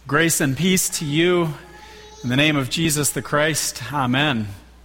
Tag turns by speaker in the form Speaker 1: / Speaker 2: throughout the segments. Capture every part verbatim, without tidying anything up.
Speaker 1: Grace and peace to you in the name of Jesus the Christ. Amen.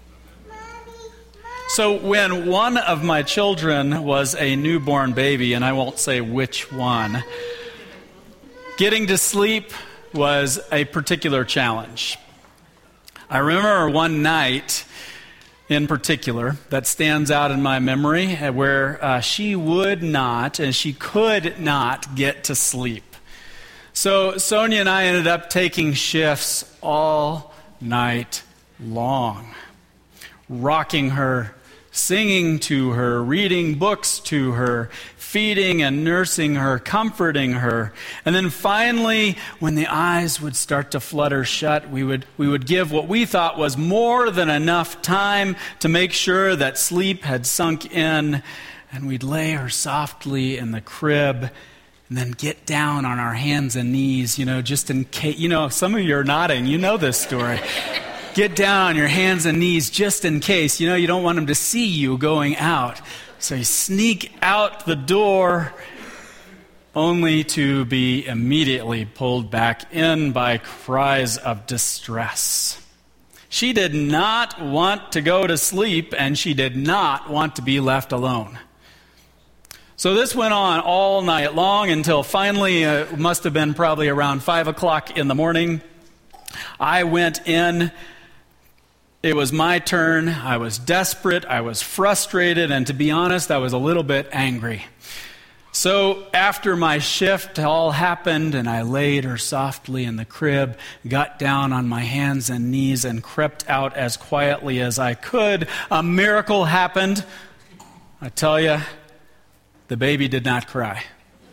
Speaker 1: So when one of my children was a newborn baby, and I won't say which one, getting to sleep was a particular challenge. I remember one night in particular that stands out in my memory where uh, she would not and she could not get to sleep. So Sonia and I ended up taking shifts all night long, rocking her, singing to her, reading books to her, feeding and nursing her, comforting her. And then finally, when the eyes would start to flutter shut, we would we would give what we thought was more than enough time to make sure that sleep had sunk in, and we'd lay her softly in the crib and then get down on our hands and knees, you know, just in case. You know, some of you are nodding. You know this story. Get down on your hands and knees just in case. You know, you don't want them to see you going out. So you sneak out the door only to be immediately pulled back in by cries of distress. She did not want to go to sleep, and she did not want to be left alone. So this went on all night long until finally, uh, it must have been probably around five o'clock in the morning. I went in. It was my turn. I was desperate. I was frustrated. And to be honest, I was a little bit angry. So after my shift all happened and I laid her softly in the crib, got down on my hands and knees and crept out as quietly as I could, a miracle happened. I tell you, the baby did not cry.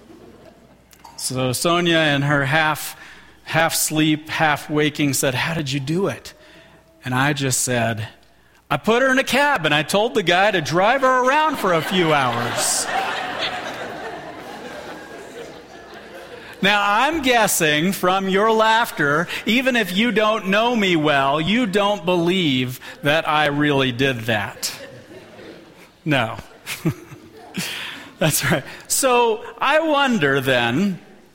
Speaker 1: So Sonia, in her half, half sleep, half waking, said, "How did you do it?" And I just said, "I put her in a cab and I told the guy to drive her around for a few hours." Now, I'm guessing from your laughter, even if you don't know me well, you don't believe that I really did that. No. That's right. So I wonder then,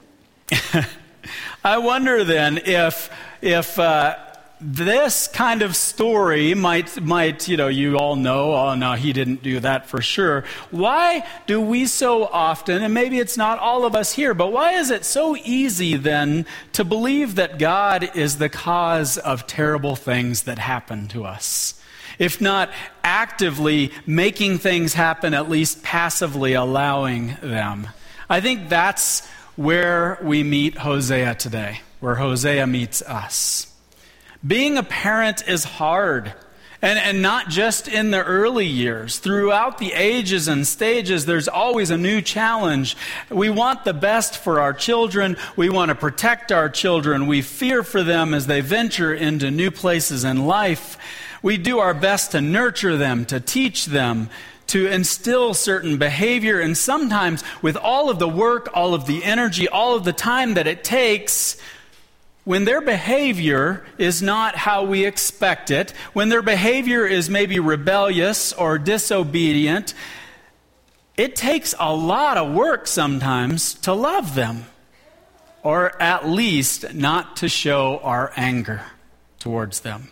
Speaker 1: I wonder then if if uh, this kind of story might might you know you all know, oh no, he didn't do that for sure. Why do we so often, and maybe it's not all of us here, but why is it so easy then to believe that God is the cause of terrible things that happen to us? If not actively making things happen, at least passively allowing them. I think that's where we meet Hosea today, where Hosea meets us. Being a parent is hard, and, and not just in the early years. Throughout the ages and stages, there's always a new challenge. We want the best for our children. We want to protect our children. We fear for them as they venture into new places in life. We do our best to nurture them, to teach them, to instill certain behavior, and sometimes with all of the work, all of the energy, all of the time that it takes, when their behavior is not how we expect it, when their behavior is maybe rebellious or disobedient, it takes a lot of work sometimes to love them, or at least not to show our anger towards them.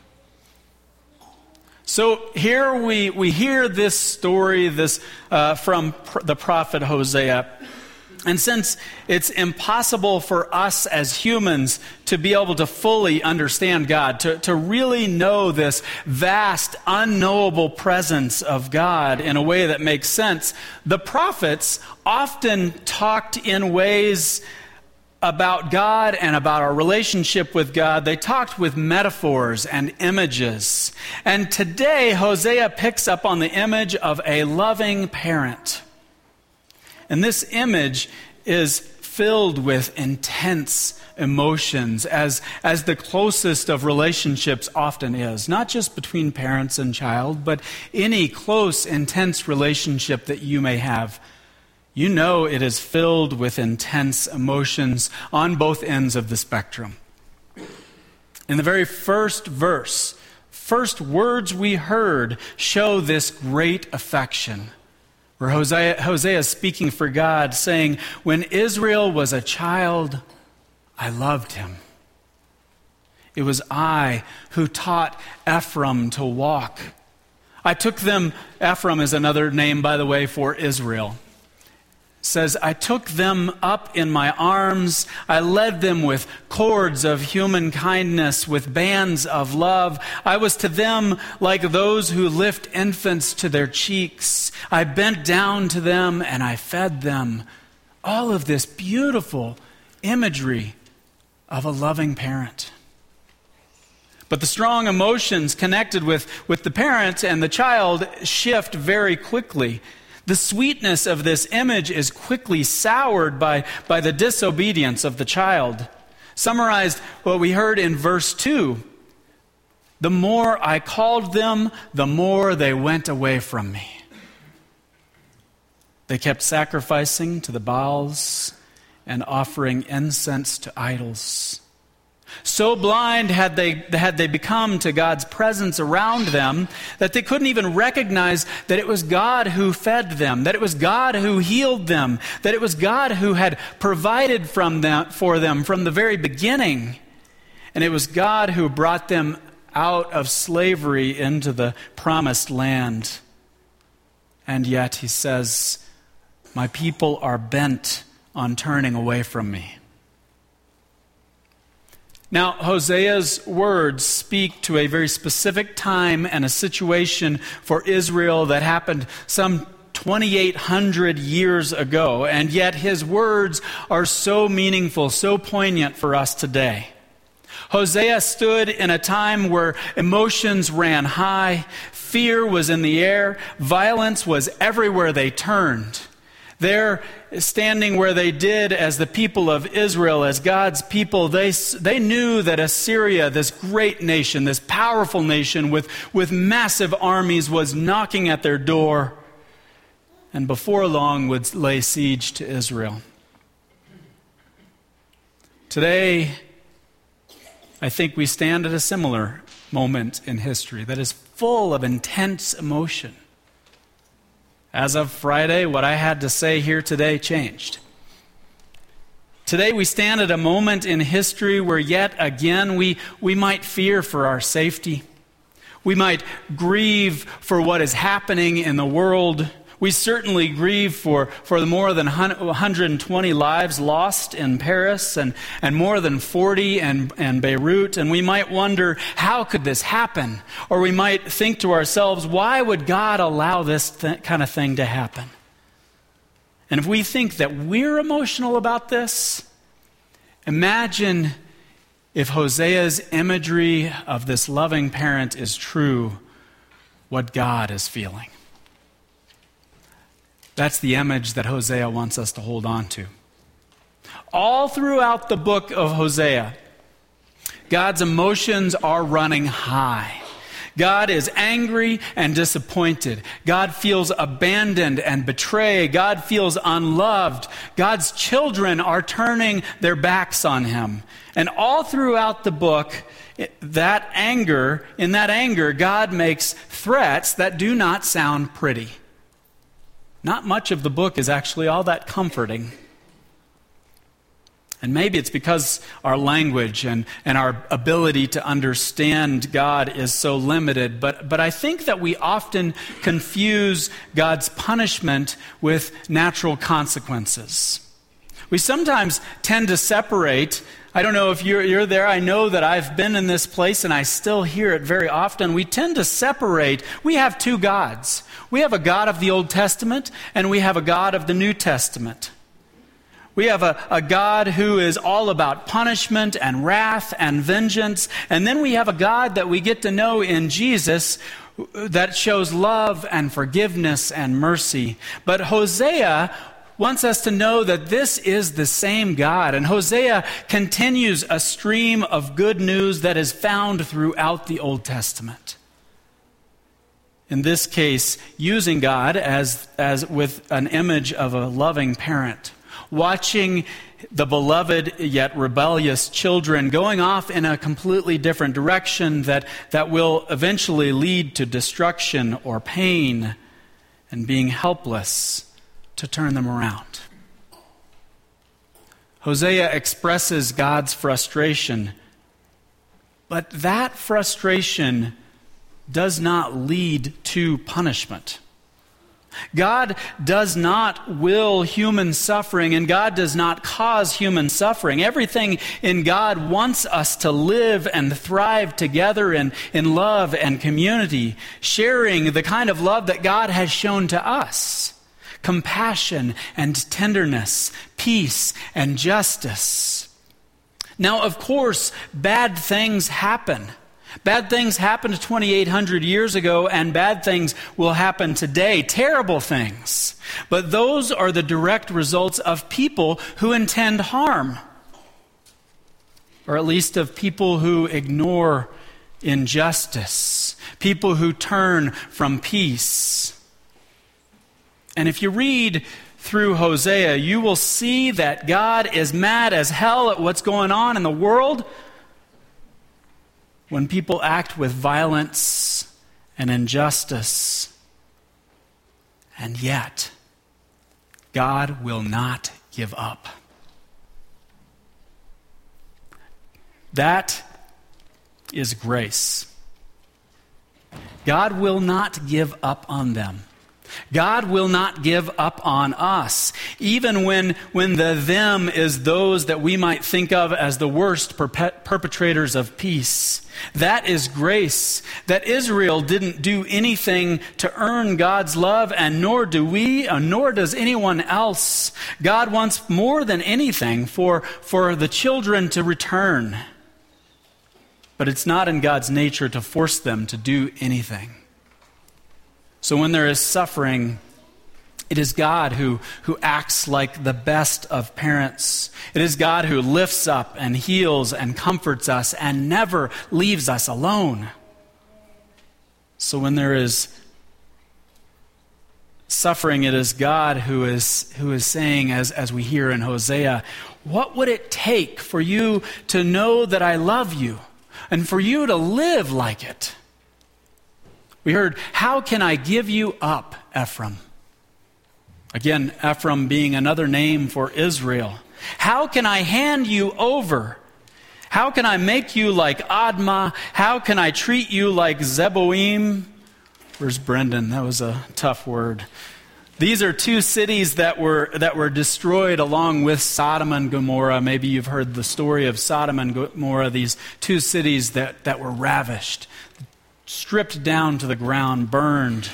Speaker 1: So here we, we hear this story this uh, from pr- the prophet Hosea. And since it's impossible for us as humans to be able to fully understand God, to, to really know this vast, unknowable presence of God in a way that makes sense, the prophets often talked in ways about God and about our relationship with God. They talked with metaphors and images. And today, Hosea picks up on the image of a loving parent. And this image is filled with intense emotions, as, as the closest of relationships often is. Not just between parents and child, but any close, intense relationship that you may have. You know it is filled with intense emotions on both ends of the spectrum. In the very first verse, first words we heard show this great affection. Where Hosea, Hosea is speaking for God, saying, "When Israel was a child, I loved him. It was I who taught Ephraim to walk. I took them," Ephraim is another name, by the way, for Israel. It says, "I took them up in my arms. I led them with cords of human kindness, with bands of love. I was to them like those who lift infants to their cheeks. I bent down to them and I fed them." All of this beautiful imagery of a loving parent. But the strong emotions connected with, with the parent and the child shift very quickly. The sweetness of this image is quickly soured by, by the disobedience of the child. Summarized what we heard in verse two. "The more I called them, the more they went away from me." They kept sacrificing to the Baals and offering incense to idols. So blind had they, had they become to God's presence around them that they couldn't even recognize that it was God who fed them, that it was God who healed them, that it was God who had provided from them, for them from the very beginning. And it was God who brought them out of slavery into the promised land. And yet he says, "My people are bent on turning away from me." Now, Hosea's words speak to a very specific time and a situation for Israel that happened some twenty-eight hundred years ago, and yet his words are so meaningful, so poignant for us today. Hosea stood in a time where emotions ran high, fear was in the air, violence was everywhere they turned. There, standing where they did as the people of Israel, as God's people, they, they knew that Assyria, this great nation, this powerful nation with, with massive armies, was knocking at their door and before long would lay siege to Israel. Today, I think we stand at a similar moment in history that is full of intense emotion. As of Friday, what I had to say here today changed. Today we stand at a moment in history where yet again we, we might fear for our safety. We might grieve for what is happening in the world. We certainly grieve for, for the more than one hundred twenty lives lost in Paris and, and more than forty in, in Beirut. And we might wonder, how could this happen? Or we might think to ourselves, why would God allow this th- kind of thing to happen? And if we think that we're emotional about this, imagine if Hosea's imagery of this loving parent is true, what God is feeling. That's the image that Hosea wants us to hold on to. All throughout the book of Hosea, God's emotions are running high. God is angry and disappointed. God feels abandoned and betrayed. God feels unloved. God's children are turning their backs on him. And all throughout the book, that anger, in that anger, God makes threats that do not sound pretty. Not much of the book is actually all that comforting. And maybe it's because our language and, and our ability to understand God is so limited. But, but I think that we often confuse God's punishment with natural consequences. We sometimes tend to separate. I don't know if you're, you're there. I know that I've been in this place and I still hear it very often. We tend to separate. We have two gods. We have a God of the Old Testament and we have a God of the New Testament. We have a, a God who is all about punishment and wrath and vengeance. And then we have a God that we get to know in Jesus that shows love and forgiveness and mercy. But Hosea wants us to know that this is the same God. And Hosea continues a stream of good news that is found throughout the Old Testament. In this case, using God as, as with an image of a loving parent, watching the beloved yet rebellious children going off in a completely different direction that, that will eventually lead to destruction or pain, and being helpless to turn them around. Hosea expresses God's frustration But that frustration does not lead to punishment. God does not will human suffering, and God does not cause human suffering. Everything in God wants us to live and thrive together in, in love and community, sharing the kind of love that God has shown to us. Compassion and tenderness, peace and justice. Now, of course, bad things happen. Bad things happened twenty-eight hundred years ago, and bad things will happen today. Terrible things. But those are the direct results of people who intend harm. Or at least of people who ignore injustice. People who turn from peace. And if you read through Hosea, you will see that God is mad as hell at what's going on in the world when people act with violence and injustice. And yet, God will not give up. That is grace. God will not give up on them. God will not give up on us, even when, when the them is those that we might think of as the worst perpet- perpetrators of peace. That is grace, that Israel didn't do anything to earn God's love, and nor do we, and nor does anyone else. God wants more than anything for, for the children to return. But it's not in God's nature to force them to do anything. So when there is suffering, it is God who, who acts like the best of parents. It is God who lifts up and heals and comforts us and never leaves us alone. So when there is suffering, it is God who is, who is saying, as, as we hear in Hosea, what would it take for you to know that I love you and for you to live like it? We heard, how can I give you up, Ephraim? Again, Ephraim being another name for Israel. How can I hand you over? How can I make you like Admah? How can I treat you like Zeboim? Where's Brendan? That was a tough word. These are two cities that were that were destroyed along with Sodom and Gomorrah. Maybe you've heard the story of Sodom and Gomorrah, these two cities that, that were ravished, stripped down to the ground, burned.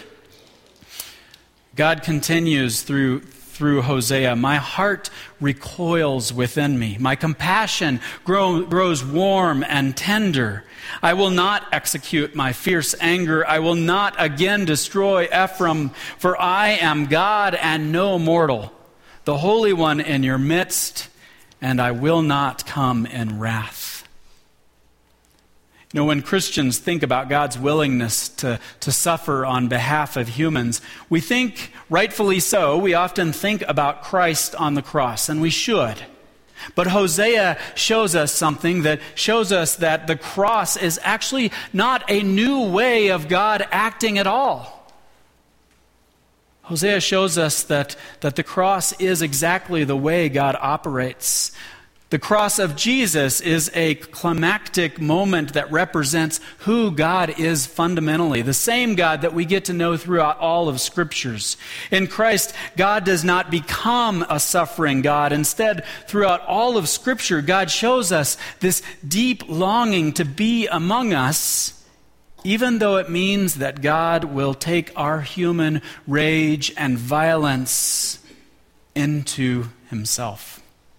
Speaker 1: God continues through, through Hosea, my heart recoils within me. My compassion grow, grows warm and tender. I will not execute my fierce anger. I will not again destroy Ephraim, for I am God and no mortal, the Holy One in your midst, and I will not come in wrath. You know, when Christians think about God's willingness to, to suffer on behalf of humans, we think, rightfully so, we often think about Christ on the cross, and we should. But Hosea shows us something that shows us that the cross is actually not a new way of God acting at all. Hosea shows us that, that the cross is exactly the way God operates. The cross of Jesus is a climactic moment that represents who God is fundamentally, the same God that we get to know throughout all of Scriptures. In Christ, God does not become a suffering God. Instead, throughout all of Scripture, God shows us this deep longing to be among us, even though it means that God will take our human rage and violence into himself.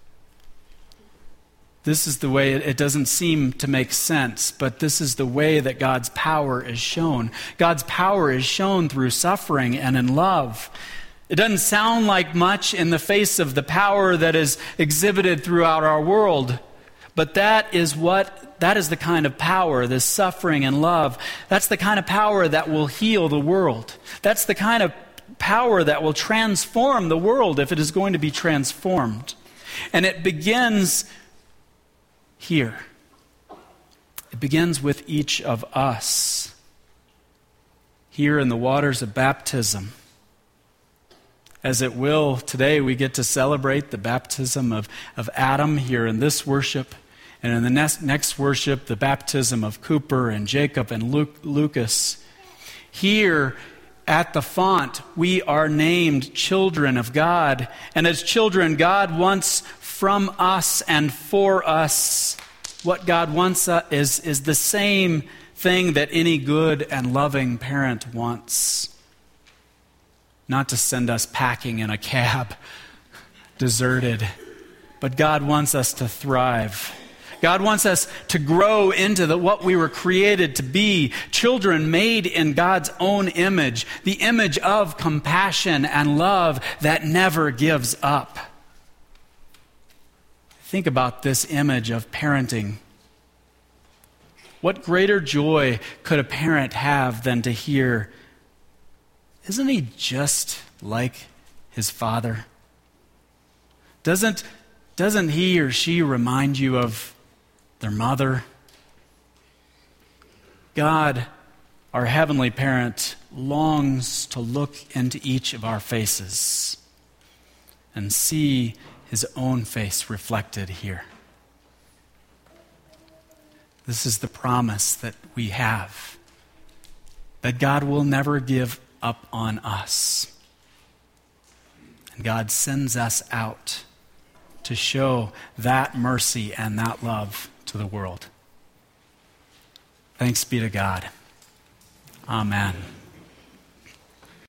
Speaker 1: This is the way, it doesn't seem to make sense, but this is the way that God's power is shown. God's power is shown through suffering and in love. It doesn't sound like much in the face of the power that is exhibited throughout our world, but that is what, that is the kind of power, this suffering and love. That's the kind of power that will heal the world. That's the kind of power that will transform the world if it is going to be transformed. And it begins here. It begins with each of us. Here in the waters of baptism. As it will, today we get to celebrate the baptism of, of Adam here in this worship. And in the next, next worship, the baptism of Cooper and Jacob and Luke, Lucas. Here at the font, we are named children of God. And as children, God wants from us and for us, what God wants uh, is, is the same thing that any good and loving parent wants. Not to send us packing in a cab, deserted, but God wants us to thrive. God wants us to grow into the, what we were created to be, children made in God's own image, the image of compassion and love that never gives up. Think about this image of parenting. What greater joy could a parent have than to hear, "Isn't he just like his father?" Doesn't, doesn't he or she remind you of their mother? God, our heavenly parent, longs to look into each of our faces and see his own face reflected here. This is the promise that we have, that God will never give up on us. And God sends us out to show that mercy and that love to the world. Thanks be to God. Amen.